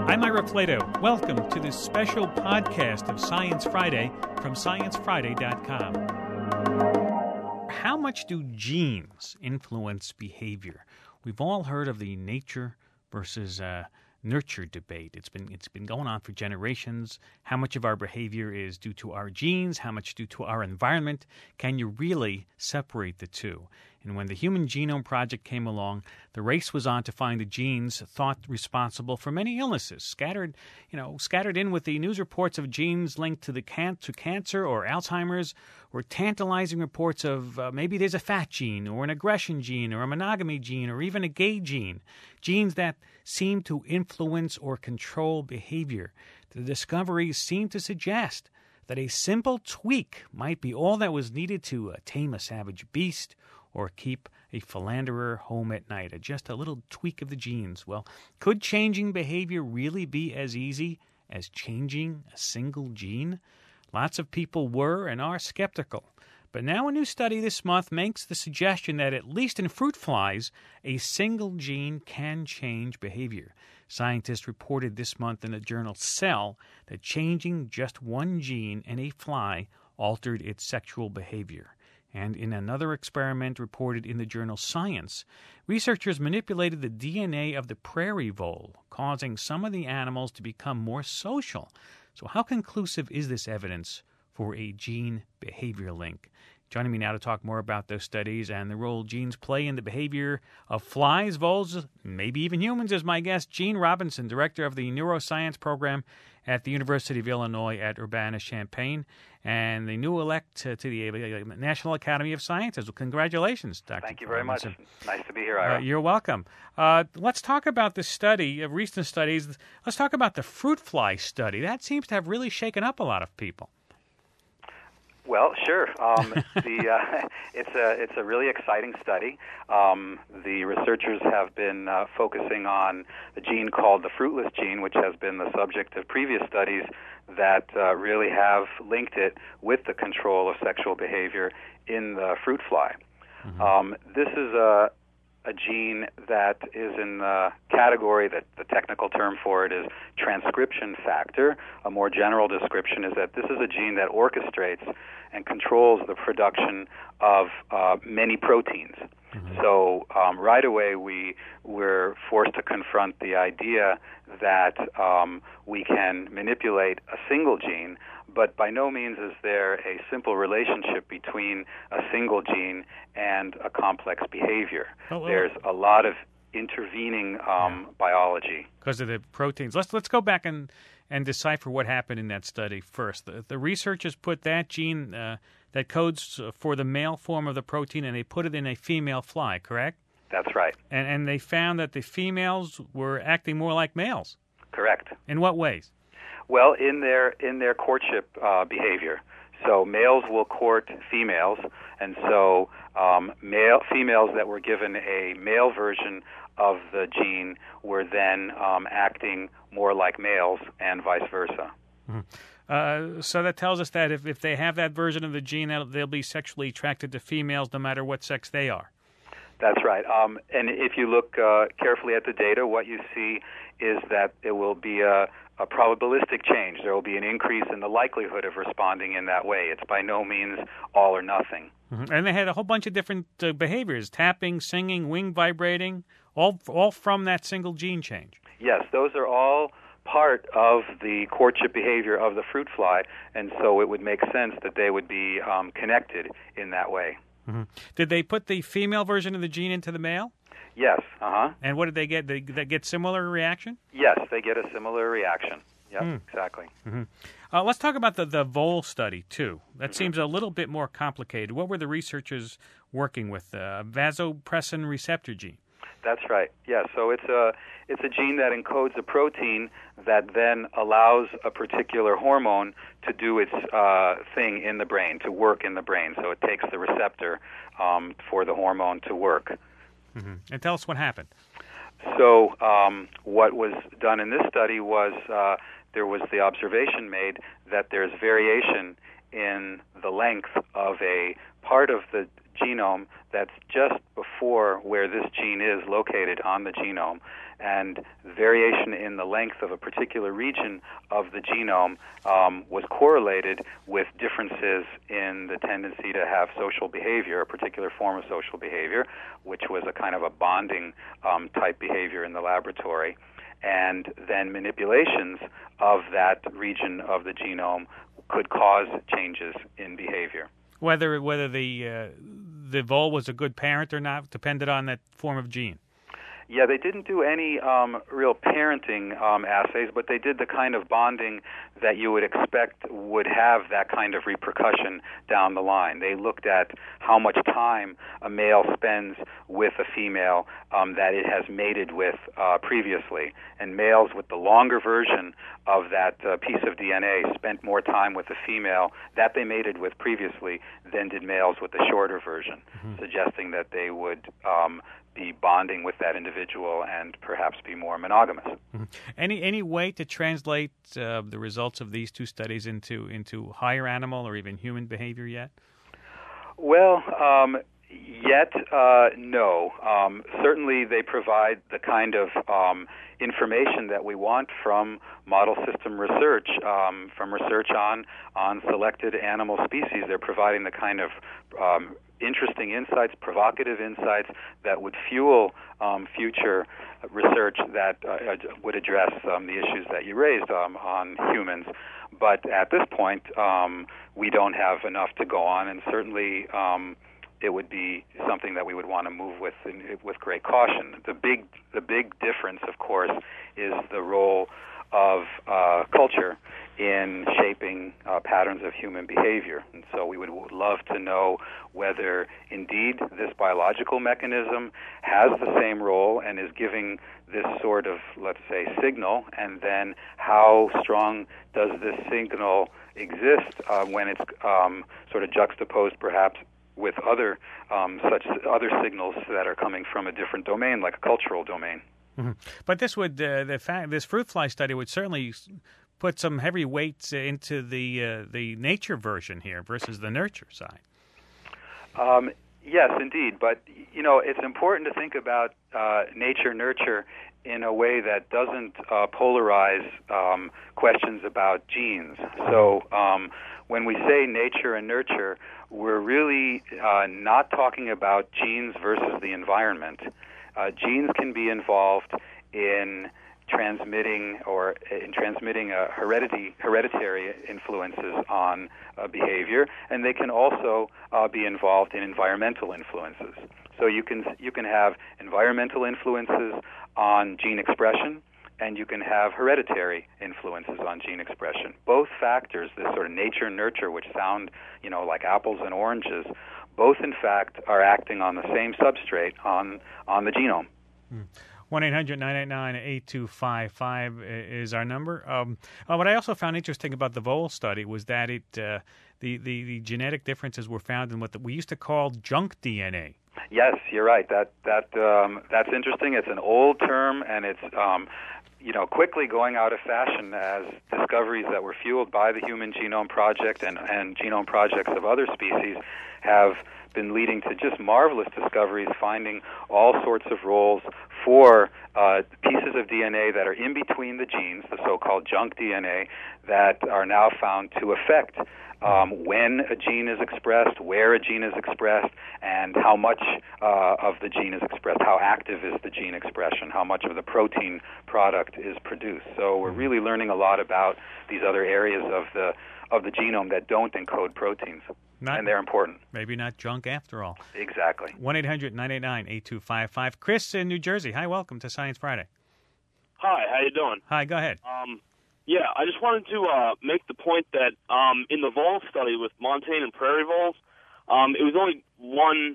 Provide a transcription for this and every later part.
I'm Ira Flato. Welcome to this special podcast of Science Friday from ScienceFriday.com. How much do genes influence behavior? We've all heard of the nature versus nurture debate. It's been going on for generations. How much of our behavior is due to our genes? How much due to our environment? Can you really separate the two? And when the Human Genome Project came along, the race was on to find the genes thought responsible for many illnesses, scattered in with the news reports of genes linked to cancer or Alzheimer's, or tantalizing reports of maybe there's a fat gene or an aggression gene or a monogamy gene or even a gay gene, genes that seem to influence or control behavior. The discoveries seem to suggest that a simple tweak might be all that was needed to tame a savage beast or keep a philanderer home at night. Just a little tweak of the genes. Well, could changing behavior really be as easy as changing a single gene? Lots of people were and are skeptical. But now a new study this month makes the suggestion that at least in fruit flies, a single gene can change behavior. Scientists reported this month in the journal Cell that changing just one gene in a fly altered its sexual behavior. And in another experiment reported in the journal Science, researchers manipulated the DNA of the prairie vole, causing some of the animals to become more social. So how conclusive is this evidence for a gene-behavior link? Joining me now to talk more about those studies and the role genes play in the behavior of flies, voles, maybe even humans, is my guest, Gene Robinson, director of the neuroscience program at the University of Illinois at Urbana-Champaign, and the new elect to the National Academy of Sciences. Well, congratulations, Dr. Thank you very Robinson. much. Nice to be here, Ira. You're welcome. Let's talk about the study, recent studies. Let's talk about the fruit fly study. That seems to have really shaken up a lot of people. Well, sure. It's a really exciting study. The researchers have been focusing on the gene called the fruitless gene, which has been the subject of previous studies that really have linked it with the control of sexual behavior in the fruit fly. Mm-hmm. This is a gene that is in the category that the technical term for it is transcription factor. A more general description is that this is a gene that orchestrates and controls the production of many proteins. Mm-hmm. So right away we were forced to confront the idea that we can manipulate a single gene, but by no means is there a simple relationship between a single gene and a complex behavior. There's a lot of intervening biology. Because of the proteins. Let's go back and decipher what happened in that study first. The researchers put that gene that codes for the male form of the protein, and they put it in a female fly, correct? That's right. And they found that the females were acting more like males. Correct. In what ways? Well, in their courtship behavior. So males will court females, and so females that were given a male version of the gene were then acting more like males, and vice versa. Mm-hmm. So that tells us that if they have that version of the gene, they'll be sexually attracted to females no matter what sex they are. That's right. And if you look carefully at the data, what you see is that it will be a probabilistic change. There will be an increase in the likelihood of responding in that way. It's by no means all or nothing. Mm-hmm. And they had a whole bunch of different behaviors, tapping, singing, wing vibrating, all from that single gene change. Yes, those are all part of the courtship behavior of the fruit fly, and so it would make sense that they would be connected in that way. Mm-hmm. Did they put the female version of the gene into the male? Yes. And what did they get? Did they get similar reaction? Yes, they get a similar reaction. Yep, exactly. Mm-hmm. Let's talk about the vole study, too. That seems a little bit more complicated. What were the researchers working with? Vasopressin receptor gene. That's right. Yeah, so it's a gene that encodes a protein that then allows a particular hormone to do its thing in the brain, to work in the brain. So it takes the receptor for the hormone to work. Mm-hmm. And tell us what happened. So what was done in this study was there was the observation made that there's variation in the length of a part of the genome that's just before where this gene is located on the genome. and variation in the length of a particular region of the genome was correlated with differences in the tendency to have social behavior, a particular form of social behavior, which was a kind of a bonding type behavior in the laboratory. And then manipulations of that region of the genome could cause changes in behavior. Whether the vole was a good parent or not depended on that form of gene. Yeah, they didn't do any real parenting assays, but they did the kind of bonding that you would expect would have that kind of repercussion down the line. They looked at how much time a male spends with a female that it has mated with previously. And males with the longer version of that piece of DNA spent more time with the female that they mated with previously than did males with the shorter version, suggesting that they would be bonding with that individual and perhaps be more monogamous. Any way to translate the results of these two studies into higher animal or even human behavior yet? Well, no. Certainly they provide the kind of information that we want from model system research, from research on selected animal species. They're providing the kind of interesting insights, provocative insights that would fuel future research that would address the issues that you raised on humans. But at this point, we don't have enough to go on, and certainly it would be something that we would want to move with great caution. The big difference, of course, is the role of culture in shaping patterns of human behavior. And so we would love to know whether indeed this biological mechanism has the same role and is giving this sort of, let's say, signal, and then how strong does this signal exist when it's sort of juxtaposed perhaps with other signals that are coming from a different domain, like a cultural domain. Mm-hmm. But this would this fruit fly study would certainly put some heavy weights into the nature version here versus the nurture side. Yes, indeed. But it's important to think about nature nurture in a way that doesn't polarize questions about genes. So when we say nature and nurture, we're really not talking about genes versus the environment. Genes can be involved in transmitting hereditary influences on behavior, and they can also be involved in environmental influences. So you can have environmental influences on gene expression, and you can have hereditary influences on gene expression. Both factors, this sort of nature-nurture, which sound, like apples and oranges, both in fact are acting on the same substrate on the genome. 1-800-989-8255 is our number. What I also found interesting about the vole study was that the genetic differences were found in what we used to call junk DNA. Yes, you're right. That's interesting. It's an old term, and it's quickly going out of fashion as discoveries that were fueled by the Human Genome Project and genome projects of other species have been leading to just marvelous discoveries, finding all sorts of roles for pieces of DNA that are in between the genes, the so-called junk DNA, that are now found to affect when a gene is expressed, where a gene is expressed, and how much of the gene is expressed, how active is the gene expression, how much of the protein product is produced. So we're really learning a lot about these other areas of the genome that don't encode proteins. And they're important. Maybe not junk after all. Exactly. 1-800-989-8255. Chris in New Jersey. Hi, welcome to Science Friday. Hi, how you doing? Hi, go ahead. Yeah, I just wanted to make the point that in the vole study with montane and prairie voles, it was only one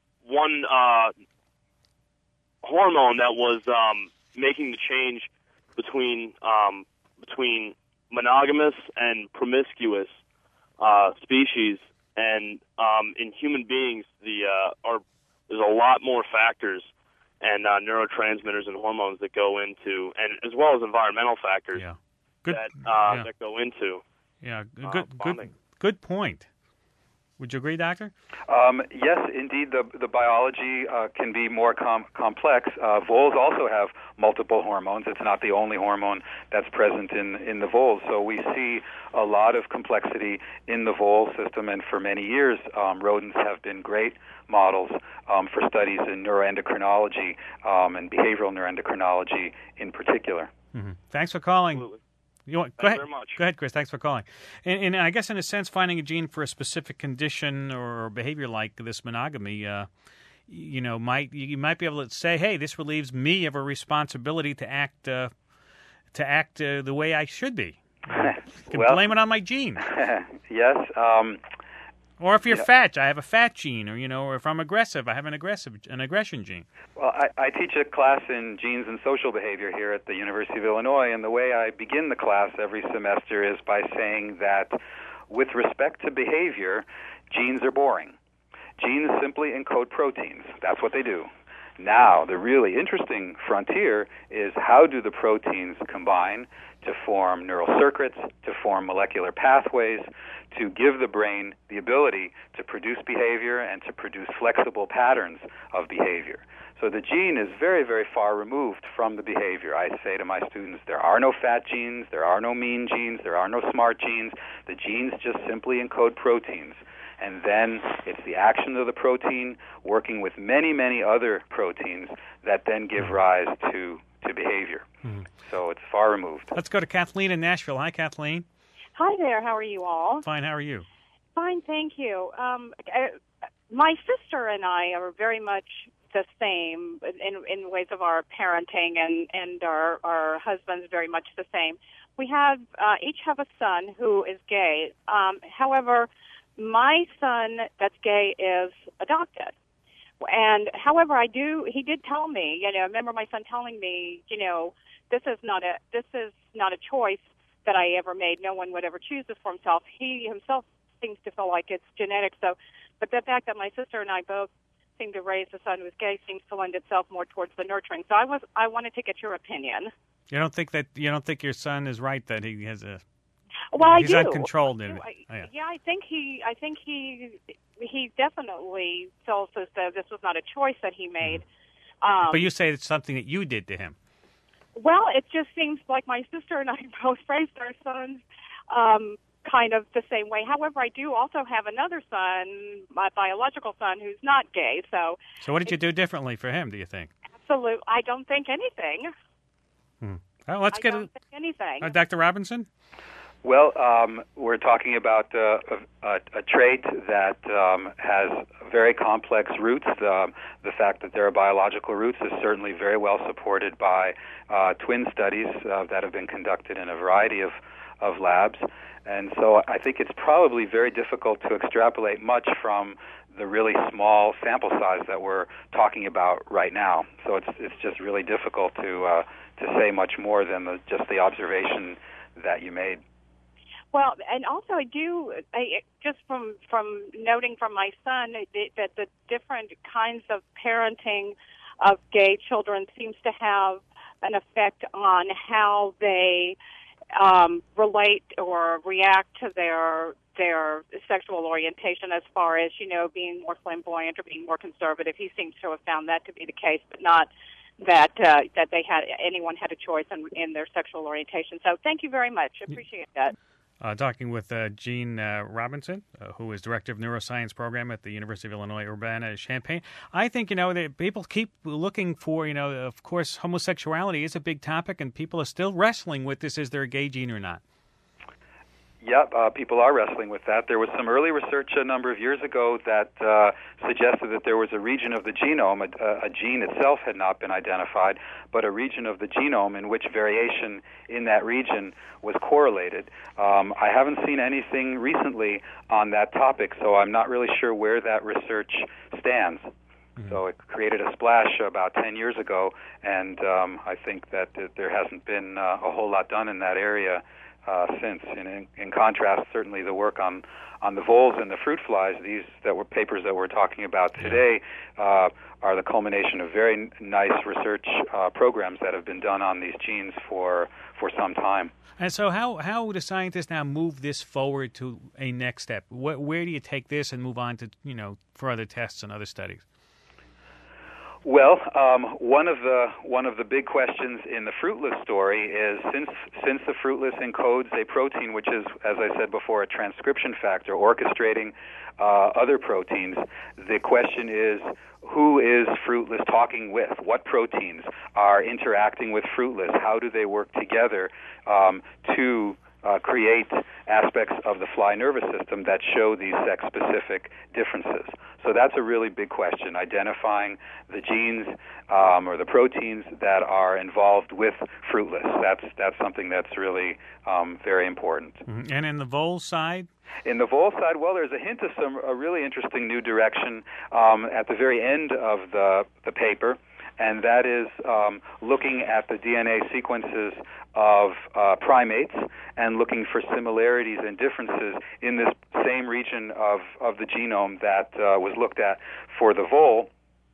hormone that was making the change between monogamous and promiscuous species. And in human beings, there's a lot more factors and neurotransmitters and hormones that go into, and as well as environmental factors that go into. Yeah, good point. Would you agree, Doctor? Yes, indeed, the biology can be more complex. Voles also have multiple hormones. It's not the only hormone that's present in the voles. So we see a lot of complexity in the vole system, and for many years, rodents have been great models for studies in neuroendocrinology and behavioral neuroendocrinology in particular. Mm-hmm. Thanks for calling. Absolutely. Go ahead. Very much. Go ahead, Chris. Thanks for calling. And I guess in a sense, finding a gene for a specific condition or behavior like this monogamy, you might be able to say, hey, this relieves me of a responsibility to act the way I should be. You can blame it on my gene. Yes. Or if you're fat, I have a fat gene, or if I'm aggressive, I have an aggression gene. Well, I teach a class in genes and social behavior here at the University of Illinois, and the way I begin the class every semester is by saying that with respect to behavior, genes are boring. Genes simply encode proteins. That's what they do. Now, the really interesting frontier is how do the proteins combine to form neural circuits, to form molecular pathways, to give the brain the ability to produce behavior and to produce flexible patterns of behavior. So the gene is very, very far removed from the behavior. I say to my students, there are no fat genes, there are no mean genes, there are no smart genes. The genes just simply encode proteins. And then it's the action of the protein working with many, many other proteins that then give rise to behavior. Mm-hmm. So it's far removed. Let's go to Kathleen in Nashville. Hi, Kathleen. Hi there. How are you all? Fine. How are you? Fine, thank you. My sister and I are very much the same in ways of our parenting, and our husbands very much the same. We have each have a son who is gay. However, my son that's gay is adopted. And however, he did tell me, I remember my son telling me, this is not a choice that I ever made. No one would ever choose this for himself. He himself seems to feel like it's genetic. So, but the fact that my sister and I both seem to raise a son who's gay seems to lend itself more towards the nurturing. So I wanted to get your opinion. You don't think your son is right that he has a Well, he's I do. uncontrolled. I think he definitely feels as though this was not a choice that he made. But you say it's something that you did to him. Well, it just seems like my sister and I both raised our sons kind of the same way. However, I do also have another son, my biological son, who's not gay. So what did you do differently for him, do you think? Absolutely. I don't think anything. Well, let's get don't think anything. Dr. Robinson? Well, we're talking about a trait that has very complex roots. The fact that there are biological roots is certainly very well supported by twin studies that have been conducted in a variety of labs. And so I think it's probably very difficult to extrapolate much from the really small sample size that we're talking about right now. So it's just really difficult to say much more than just the observation that you made. Well, and also I just from noting from my son that the different kinds of parenting of gay children seems to have an effect on how they relate or react to their sexual orientation, as far as being more flamboyant or being more conservative. He seems to have found that to be the case, but not that anyone had a choice in their sexual orientation. So thank you very much. Appreciate that. Talking with Gene Robinson, who is Director of Neuroscience Program at the University of Illinois Urbana-Champaign. I think, that people keep looking for, of course, homosexuality is a big topic, and people are still wrestling with this, is there a gay gene or not? Yep, people are wrestling with that. There was some early research a number of years ago that suggested that there was a region of the genome, a gene itself had not been identified, but a region of the genome in which variation in that region was correlated. I haven't seen anything recently on that topic, so I'm not really sure where that research stands. Mm-hmm. So it created a splash about 10 years ago, and I think that there hasn't been a whole lot done in that area since. In contrast, certainly the work on the voles and the fruit flies, these papers that we're talking about today, are the culmination of very nice research programs that have been done on these genes for some time. And so how do scientists now move this forward to a next step? Where do you take this and move on to, further tests and other studies? Well, one of the big questions in the fruitless story is since the fruitless encodes a protein which is, as I said before, a transcription factor orchestrating other proteins, the question is, who is fruitless talking with? What proteins are interacting with fruitless? How do they work together to create aspects of the fly nervous system that show these sex-specific differences? So that's a really big question, identifying the genes or the proteins that are involved with fruitless. That's something that's really very important. Mm-hmm. And in the vole side? In the vole side, well, there's a hint of a really interesting new direction at the very end of the paper, and that is looking at the DNA sequences of primates and looking for similarities and differences in this same region of the genome that was looked at for the vole,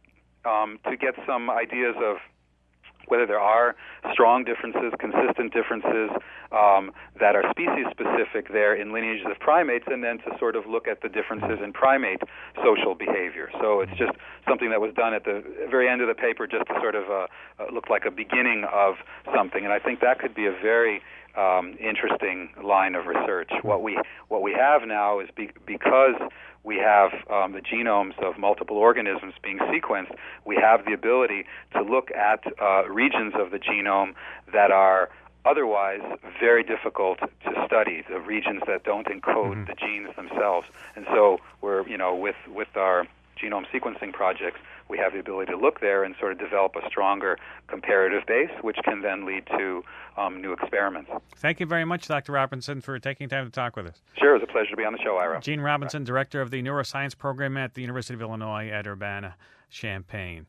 to get some ideas of whether there are strong differences, consistent differences that are species-specific there in lineages of primates, and then to sort of look at the differences in primate social behavior. So it's just something that was done at the very end of the paper just to sort of look like a beginning of something, and I think that could be a very interesting line of research. What we have now is because we have the genomes of multiple organisms being sequenced, we have the ability to look at regions of the genome that are otherwise very difficult to study, the regions that don't encode the genes themselves. And so we're, with our genome sequencing projects, we have the ability to look there and sort of develop a stronger comparative base, which can then lead to new experiments. Thank you very much, Dr. Robinson, for taking time to talk with us. Sure, it was a pleasure to be on the show, Ira. Gene Robinson, Director of the Neuroscience Program at the University of Illinois at Urbana-Champaign.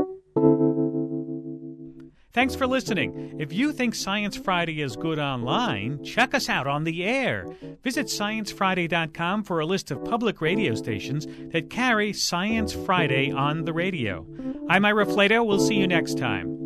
Thanks for listening. If you think Science Friday is good online, check us out on the air. Visit ScienceFriday.com for a list of public radio stations that carry Science Friday on the radio. I'm Ira Flato. We'll see you next time.